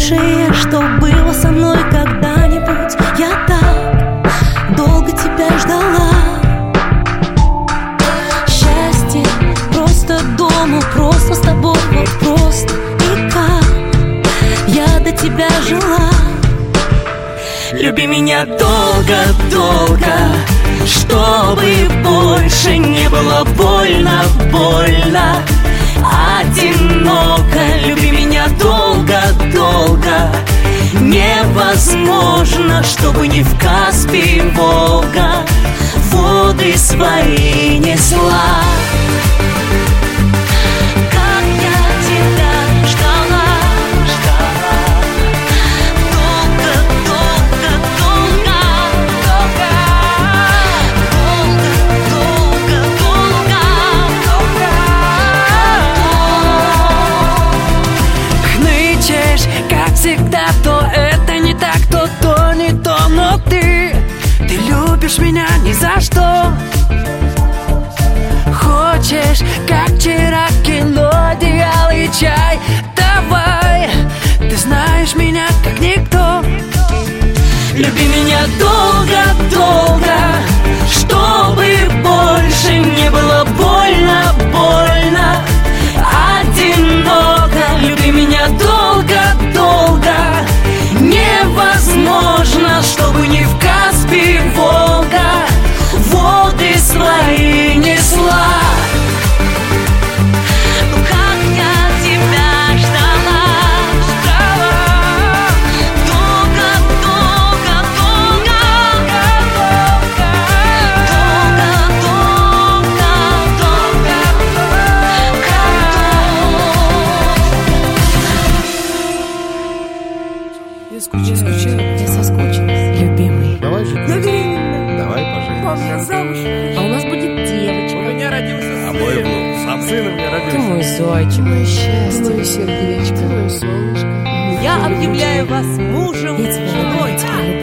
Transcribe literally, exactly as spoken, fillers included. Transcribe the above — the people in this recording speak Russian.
лучшее, что было со мной когда-нибудь. Я так долго тебя ждала. Счастье просто дома, просто с тобой, вот просто и как я до тебя жила. Люби меня долго-долго, чтобы больше не было больно, больно, одиноко. Люби меня долго-долго, невозможно, чтобы не в Каспий Волга воды свои несла. Всегда то это не так, то то не то, но ты, ты любишь меня ни за что. Хочешь, как вчера, кино, одеяло и чай. Давай, ты знаешь меня как никто. Люби меня долго-долго, чтобы больше не было больно, больно, одиноко. Люби меня долго-долго, невозможно, чтобы не в Каспий Волга воды свои несла. Ну как я тебя ждала, ждала долго-долго, долго-долго, долго-долго, Я скучаю, скучаю, я соскучилась. Любимый. Давай жить. Любимый. Давай поженимся. Замуж. А у нас будет девочка. У меня родился сын. А мой внук. Сам сын у меня родился. Ты мой зайчик, мое счастье, мое сердечко, мое солнышко. Я объявляю вас мужем и женой.